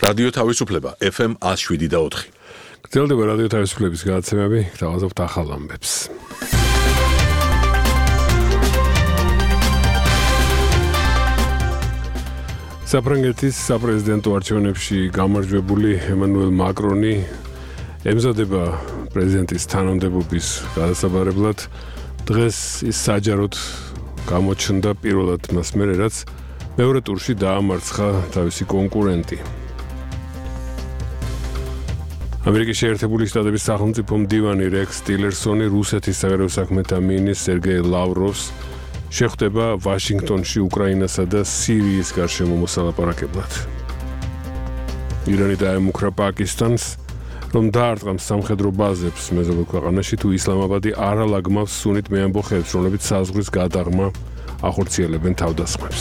რადიო თავისუფლება FM 107.4. გრძელდება რადიო თავისუფლების გადაცემები, გთავაზობთ ახალ ამბებს. საფრანგეთის საპრეზიდენტო არჩევნებში გამარჯვებული ემანუელ მაკრონი ემზადება პრეზიდენტის თანამდებობის გადასაბარებლად. დღეს ის საჯაროდ გამოჩნდა პირველად მას მერე, რაც მეორე ტურში დაამარცხა თავისი კონკურენტი. ამერიკის შეერთებული შტატების სახელმწიფო მდივანი რექს ტილერსონი რუსეთის საგარეო საქმეთა მინისტრ სერგეი ლავროვს შეხვდება ვაშინგტონში უკრაინასა და სირიის გარშემო მოსალაპარაკებლად. ირანი დაემუქრა პაკისტანს, რომ დაარტყამს სამხედრო ბაზებს მეზობელ ქვეყანაში, თუ ისლამაბადი არ ალაგმავს სუნით მეამბოხეებს, რომლებიც საზღვრის გადაღმა ახორციელებენ თავდასხმებს.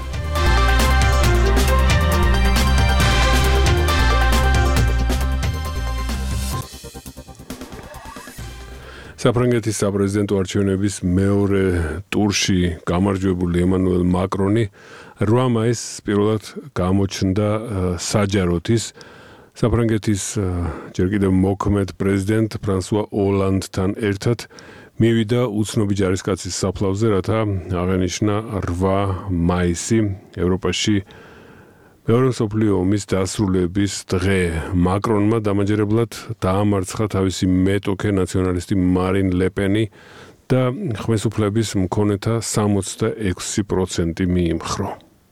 საფრანგეთის საპრეზიდენტო არჩევნების მეორე ტურში გამარჯვებული ემანუელ მაკრონი 8 მაისს პირველად გამოჩნდა საჯაროდ ის საფრანგეთის ჯერ კიდევ მოქმედ პრეზიდენტ ფრანსუა ოლანდთან ერთად მივიდა უცნობი ჯარისკაცის საფლავზე, რათა აღენიშნა 8 მაისი ევროპაში მეორე მსოფლიო ომის დასრულების დღე. მაკრონმა დამაჯერებლად დაამარცხა თავისი მეტოქე ნაციონალისტი მარინ ლეპენი და ხმესუფლების მქონეთა 66% მიიმხრო.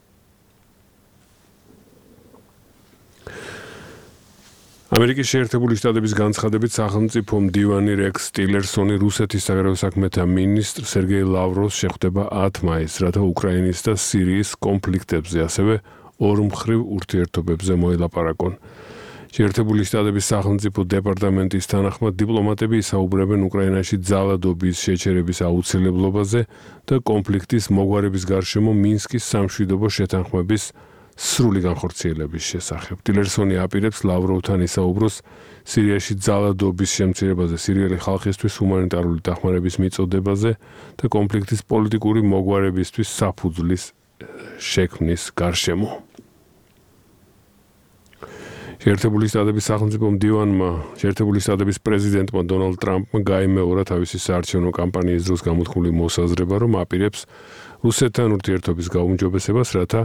ამერიკის შეერთებული შტატების განცხადებით სახელმწიფო მდივანი რექს ტილერსონი რუსეთის საგარეო საქმეთა მინისტრ სერგეი ლავროვს შეხვდება 10 მაისს, რათა უკრაინის და სირიის კონფლიქტებზე, ასევე ორმხრივ ურთიერთობებზე მოელაპარაკონ. შეერთებული შტატების სახელმწიფო დეპარტამენტის თანახმად დიპლომატები ისაუბრებენ უკრაინაში ძალადობის შეჩერების აუცილებლობაზე და კონფლიქტის მოგვარების გარშემო მინსკის სამშვიდობო შეთანხმების სრული განხორციელების შესახებ. ტილერსონი აპირებს ლავროვთან ისაუბროს სირიაში ძალადობის შემცირებაზე, სირიელი ხალხისთვის ჰუმანიტარული დახმარების მიწოდებაზე და კონფლიქტის პოლიტიკური მოგვარებისთვის საფუძვლის შექმნის გარშემო. შეერთებული შტატების სახელმწიფო მდივანმა, შეერთებული შტატების პრეზიდენტმა დონალდ ტრამპმა გაიმეორა თავისი საარჩევნო კამპანიის დროს გამოთქმული მოსაზრება, რომ აპირებს რუსეთთან ურთიერთობის გაუმჯობესებას, რათა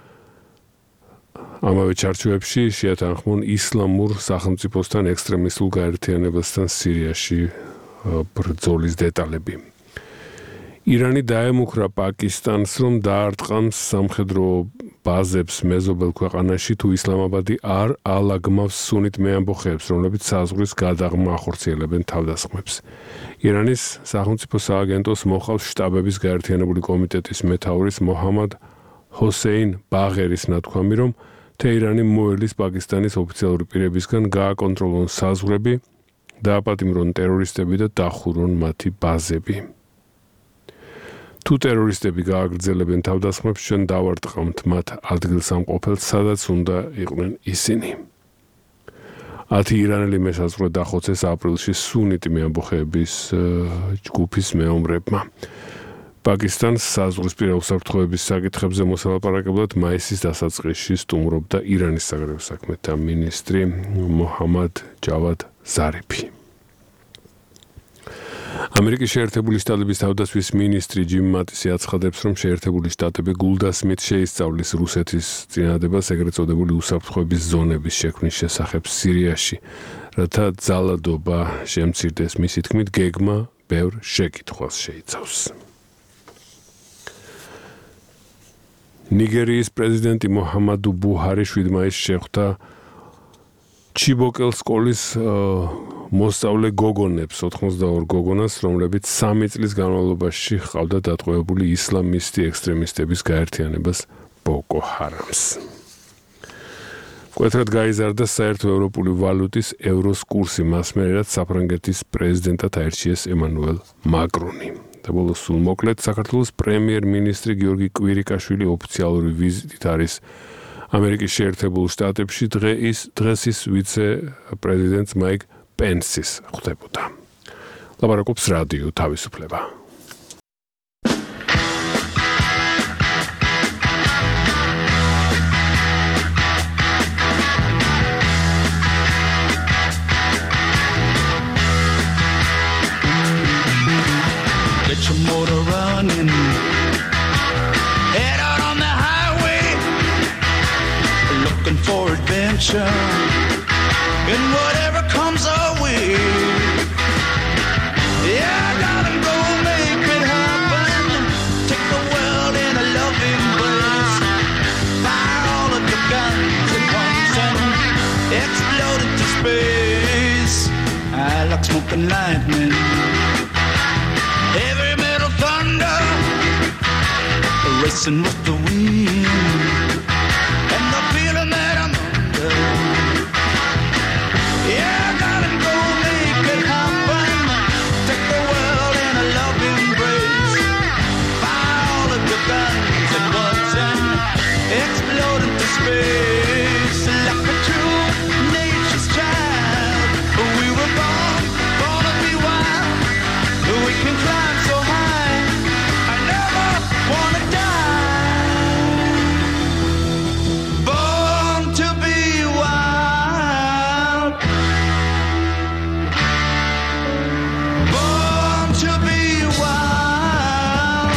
ამავე ჩარჩოებში შეათანხმონ ისლამურ სახელმწიფოსთან ექსტრემისტულ გაერთიანებასთან სირიაში ბრძოლის დეტალები. ირანი დაემუქრა პაკისტანს, რომ დაარტყამს სამხედრო ბაზებს მეზობელ ქვეყანაში, თუ ისლამაბადი არ ალაგმავს სუნით მეამბოხეებს, რომლებიც საზღვრის გადაღმა ახორციელებენ თავდასხმებს. ირანის სახელმწიფო სააგენტოს მოჰყავს შტაბების გაერთიანებული კომიტეტის მეთაურის მოჰამად ჰოსეინ ბაღერის ნათქვამი, რომ თეირანი მოელის პაკისტანის ოფიციალური პირებისგან გააკონტროლონ საზღვრები, დააპატიმრონ ტერორისტები და დახურონ მათი ბაზები. თუ ტერორისტები გააგრძელებენ თავდასხმებს, ჩვენ დავარტყამთ მათ ადგილსამყოფელს, სადაც უნდა იყვნენ ისინი. 10 ირანელი მესაზღვრე დახოცეს აპრილში სუნიტი მეამბოხეების ჯგუფის მეომრებმა. პაკისტანს საზღვრისპირა უსაფრთხოების საკითხებზე მოსალაპარაკებლად მაისის დასაწყისში სტუმრობდა ირანის საგარეო საქმეთა მინისტრი მოჰამად ჯავად ზარიფი. ამერიკის შეერთებული შტატების თავდაცვის მინისტრი ჯიმ მატისი აცხადებს, რომ შეერთებული შტატები გულდასმით შეისწავლის რუსეთის წინადადებას ეგრეთ წოდებული უსაფრთხოების ზონების შექმნის შესახებ სირიაში, რათა ძალადობა შემცირდეს. მისი თქმით, გეგმა ბევრ შეკითხვას შეიცავს. ნიგერიის პრეზიდენტი მოჰამადუ ბუჰარი 7 მაისს შეხვდა ჩიბოკელ სკოლის მოსწავლე გოგონებს, 82 გოგონას, რომლებიც 3 წლის განმავლობაში ჰყავდა დატყვევებული ისლამისტი ექსტრემისტების გაერთიანებას ბოკო ჰარამს. მკვეთრად გაიზარდა საერთო ევროპული ვალუტის ევროს კურსი, მას მერე, რაც საფრანგეთის პრეზიდენტად აირჩიეს ემანუელ მაკრონი. და ბოლოს სულ მოკლედ საქართველოს პრემიერ-მინისტრი გიორგი კვირიკაშვილი ოფიციალური ვიზიტით არის ამერიკის შეერთებულ შტატებში, დღეს ის ვიცე-პრეზიდენტს მაიკ პენსის ხვდებოდა. ლაპარაკობს რადიო თავისუფლება. your motor running. Head out on the highway, looking for adventure. And whatever comes our way, yeah, gotta go make it happen. Take the world in a loving embrace. Fire all of your guns at once and explode into space. I like smoke and lightning, heavy metal thunder, racing with the wind, and the feeling that I'm under. Yeah, I gotta go make it happen. Take the world in a loving embrace. Fire all of your guns at once and explode into space. Like a true nature's child, we were born to be wild. We can climb so high, I never wanna die. Born to be wild. Born to be wild.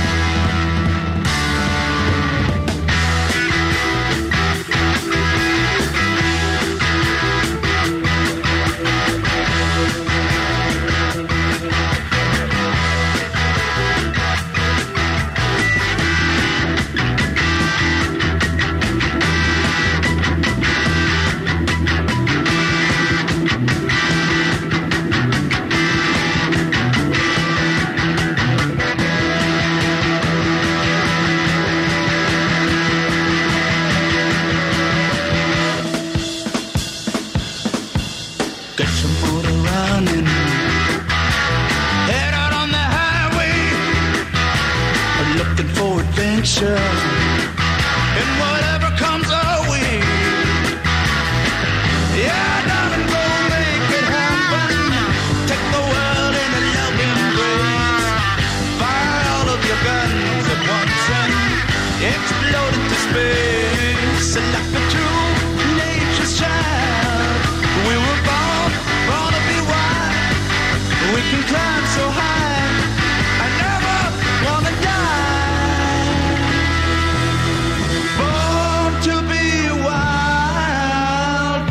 Get your motor running. Head out on the highway, looking for adventure. And whatever comes our way, yeah, darling, go make it happen. Take the world in a loving embrace. Fire all of your guns at once and explode into space. Like a true nature's child, we were born to be wild. We can climb so high, I never wanna die. Born to be wild.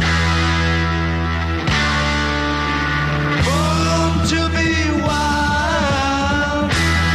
Born to be wild.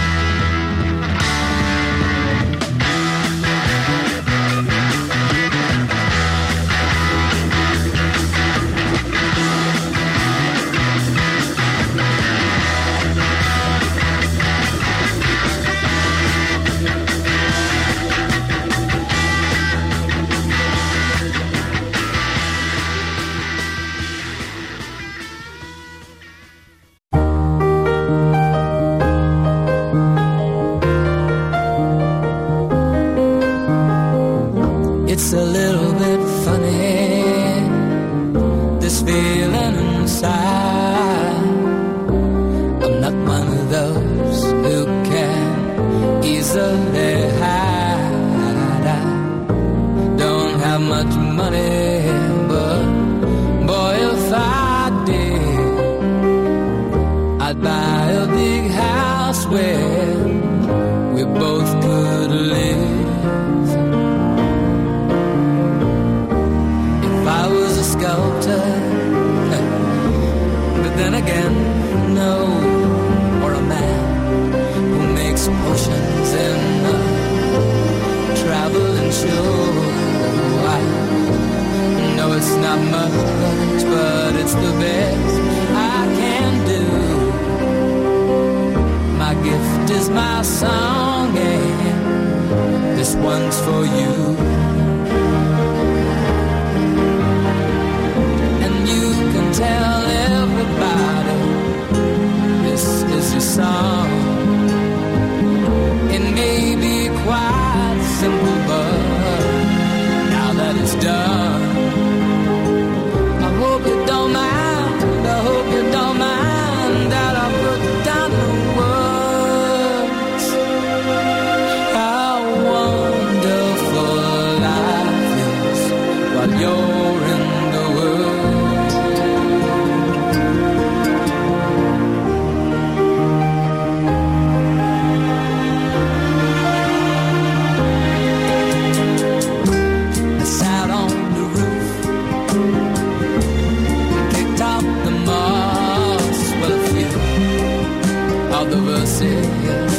It's a little bit funny, this feeling inside. I'm not one of those who can easily hide. I don't have much money, but boy, if I did, I'd buy a big house where we both could live. Sculptor, but then again, no, or a man who makes potions in a traveling show. I know it's not much, but it's the best I can do. My gift is my song, and this one's for you. Tell everybody this is your song. It may be quite simple, but now that it's done, I hope you don't mind. I hope you don't mind that I put down the words. How wonderful life is while you're in the world.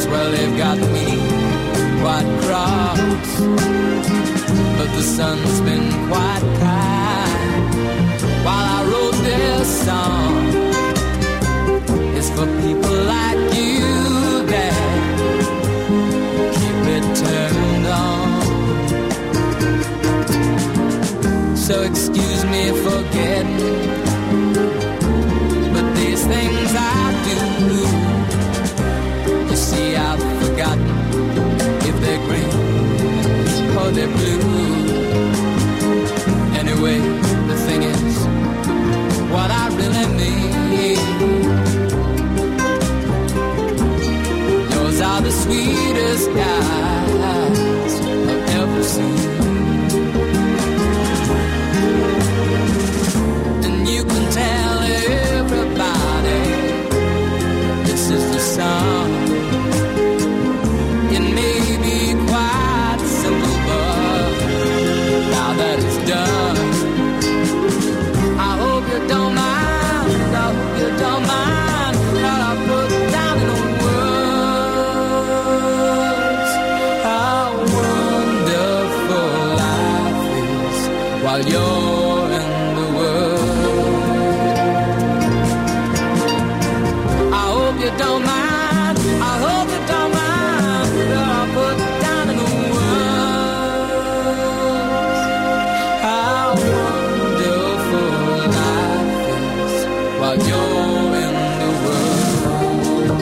well, they've got me quite cross, but the sun's been quite kind while I wrote this song. It's for people like you that keep it turned on. So excuse me for getting, but these things I do, you see, I've forgotten if they're green or they're blue. Anyway, the thing is, what I really mean, yours are the sweetest eyes I've ever seen. And you can tell everybody this is the song. It may be quite simple, but now that it's done, I hope you don't mind, I hope you don't mind what I put down in words. How wonderful life is while you're in the world. I hope you don't mind, I hope you don't mind what I put down in words. How wonderful life is while you're in the world.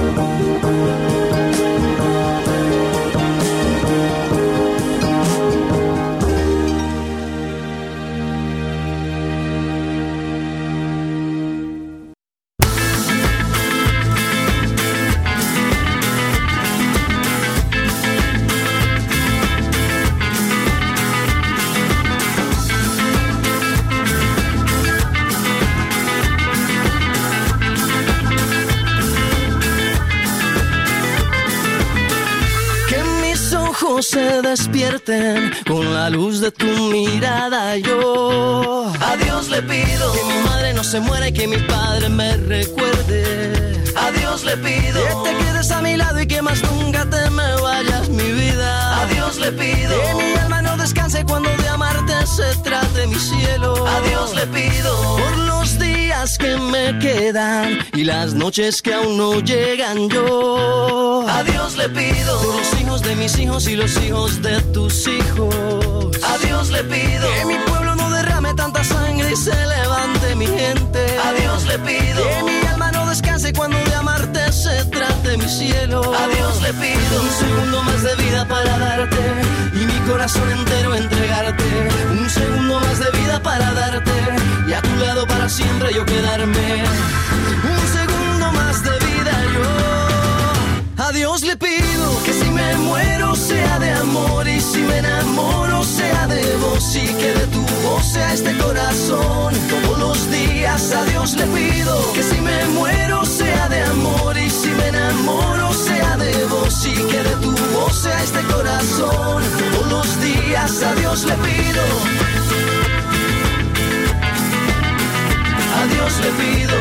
Que mis ojos se despierten con la luz de tu mirada. Yo a Dios le pido que mi madre no se muera y que mi padre me recuerde. A Dios le pido que te quedes a mi lado y que más nunca te me vayas, mi vida. A Dios le pido que mi alma no descanse cuando de amarte se trate, mi cielo. A Dios le pido por los días que me quedan y las noches que aún no llegan. Yo a Dios le pido por los hijos de mis hijos y los hijos de tus hijos. A Dios le pido que mi pueblo no derrame tanta sangre y se levante mi gente. A Dios le pido que mi alma no descanse cuando de amarte se trate, mi cielo. A Dios le pido un segundo más de vida para darte y mi corazón entero entregarte. Un segundo más de vida para darte y a tu lado para siempre yo quedarme. Un segundo más de vida yo. A Dios le pido que si me muero sea de amor y si me enamoro sea de vos y que de tu voz sea este corazón. Todos los días a Dios le pido que si me muero sea de amor y si me enamoro sea de vos y que de tu voz sea este corazón. Todos los días a Dios le pido. A Dios le pido.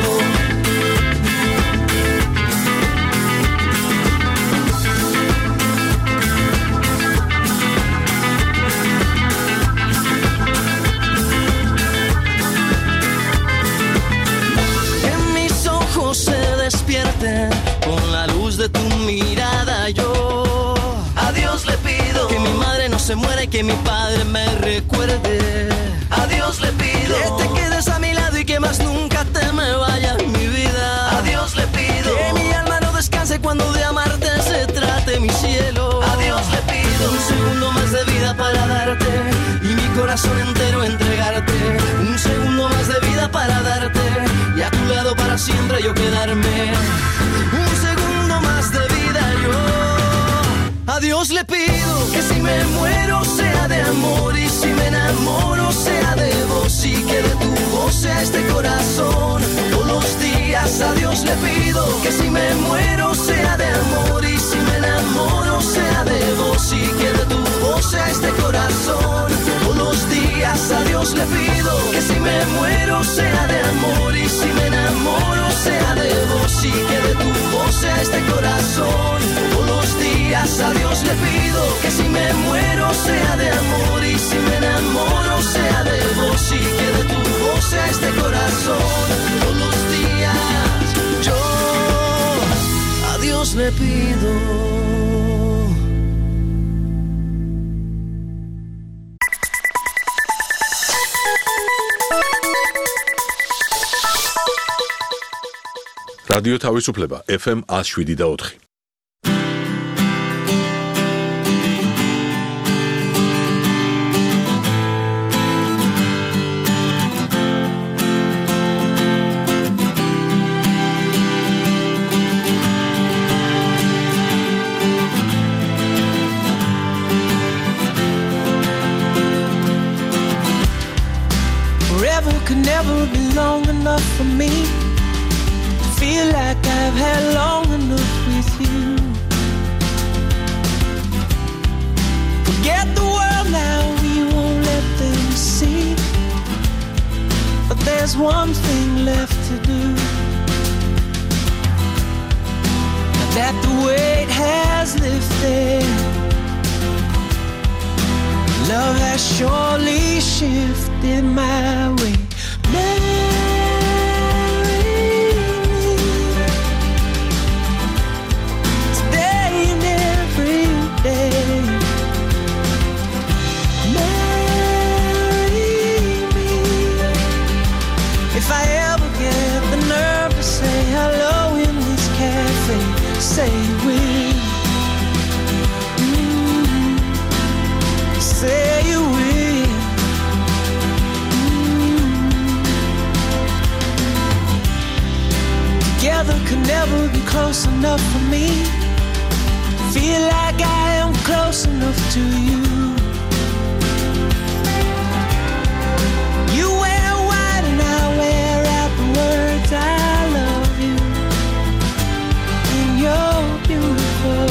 Se despierten con la luz de tu mirada. Yo a Dios le pido que mi madre no se muera y que mi padre me recuerde. A Dios le pido que te quedes a mi lado y que más nunca te me vayas, mi vida. A Dios le pido que mi alma no descanse cuando de amarte se trate, mi cielo. A Dios le pido un segundo más de vida para darte y mi corazón entero entregarte. Un segundo más de vida para darte y a tu lado para siempre yo quedarme. Un segundo más de vida yo. A Dios le pido que si me muero sea de amor y si me enamoro sea de vos y que de tu voz sea este corazón. Todos los días a Dios le pido que si me muero sea de amor y si me enamoro sea de vos y que de tu voz sea este corazón. Todos los días a Dios le pido que si me muero sea de amor y si me enamoro sea de vos y que de tu voz sea este corazón. Todos le pido. რადიო თავისუფლება FM 107.4. Forever could never be long enough for me. Feel like I've had long enough with you. Forget the world now, we won't let them see. But there's one thing left to do. Now that the weight has lifted, love has surely shifted my way. If I ever get the nerve to say hello in this cafe, say will. Say you will. Together could never be close enough for me. Feel like I am close enough to you. You wear white and I wear out the words I love you. And you're beautiful.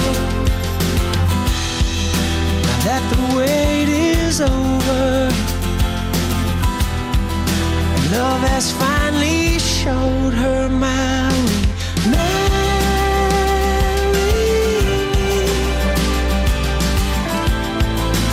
Now that the wait is over, and love has finally showed her my way. Marry me.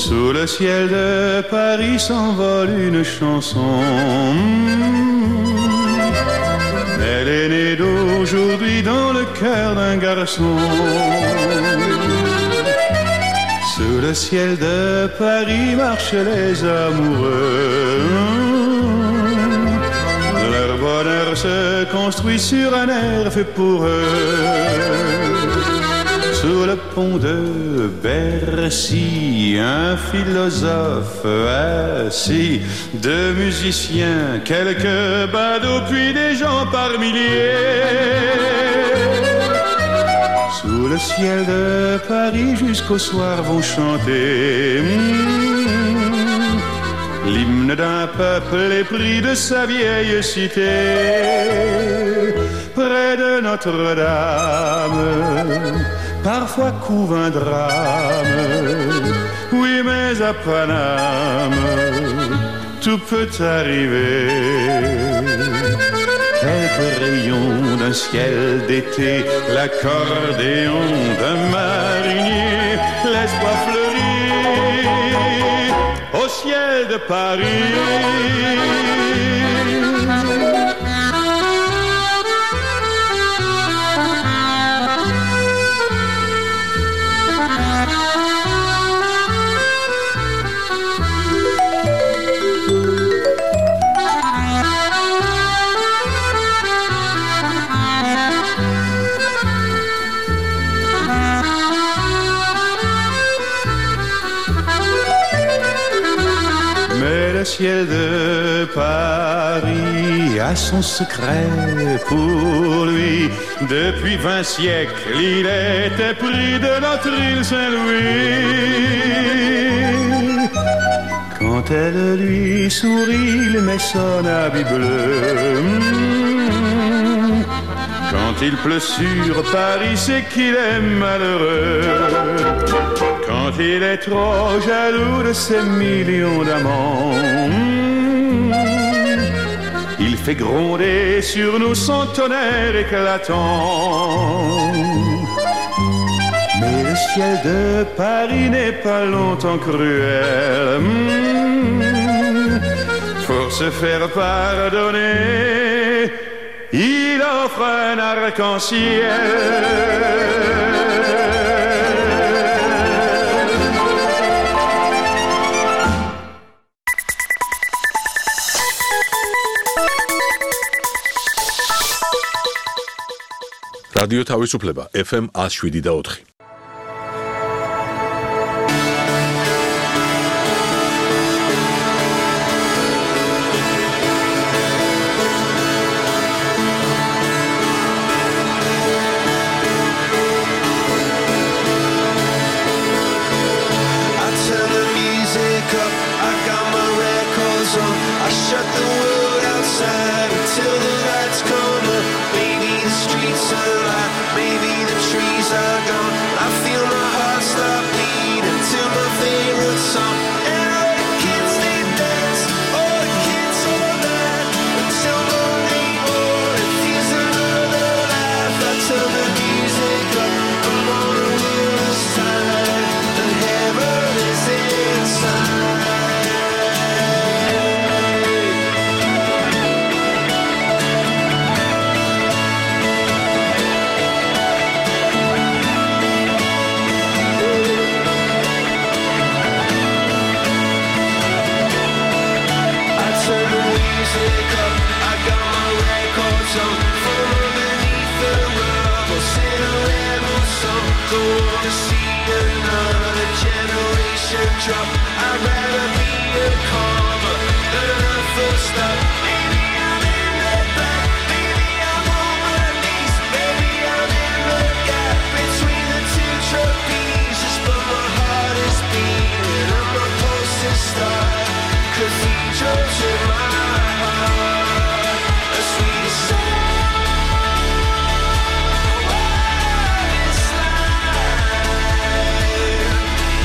Sous le ciel de Paris s'envole une chanson. Elle est née d'aujourd'hui dans le cœur d'un garçon. Sous le ciel de Paris marchent les amoureux. Leur bonheur se construit sur un air fait pour eux. Sous le pont de Bercy, un philosophe assis, deux musiciens, quelques badauds, puis des gens par milliers. Sous le ciel de Paris jusqu'au soir vont chanter l'hymne d'un peuple épris de sa vieille cité. Près de Notre-Dame, parfois couve un drame. Oui, mais à Paname, tout peut arriver. Quelques rayons d'un ciel d'été, l'accordéon d'un marinier, l'espoir fleurit au ciel de Paris. Le ciel de Paris a son secret pour lui. Depuis 20 siècles, il était pris de notre île Saint-Louis. Quand elle lui sourit, il met son habit bleu. Quand il pleut sur Paris, c'est qu'il est malheureux. Quand il est trop jaloux de ses millions d'amants, il fait gronder sur nous son tonnerre éclatant. Mais le ciel de Paris n'est pas longtemps cruel. Pour se faire pardonner, il offre un arc-en-ciel. რადიო თავისუფლება FM 107.4.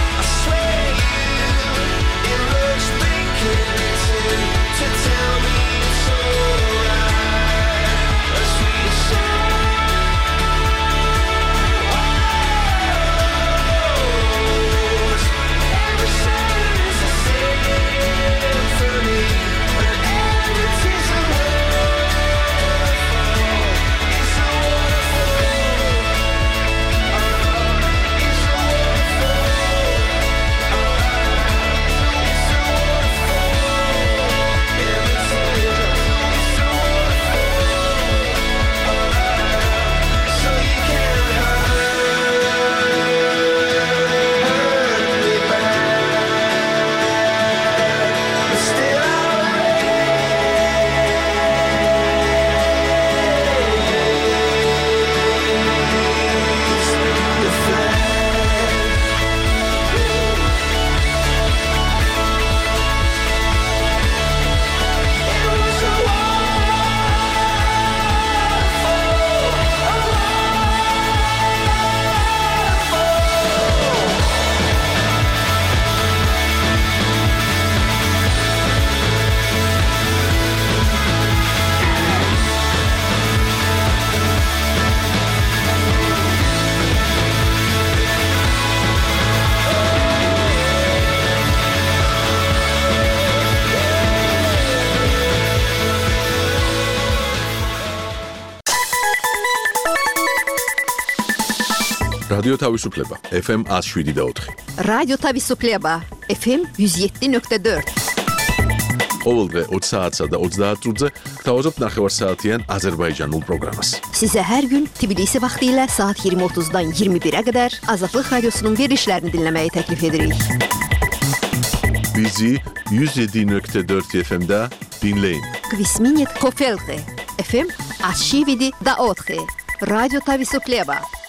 To tell me რადიო თავისუფლება FM 107.4. რადიო თავისუფლება FM 107.4. ყოველდღე 20 საათსა და 30 წუთზე გთავაზობთ ნახევარსაათიან აზერბაიჯანულ პროგრამას. Size her gün Tbilisi vaxtilə saat 20:30-dan 21-ə qədər Azadlıq Radiosunun verilişlərini dinləməyi təklif edirik. Bizi 107.4 FM-də dinləyin. Kvisminit Kofelte FM 107.4. Radyo Tavisufleba.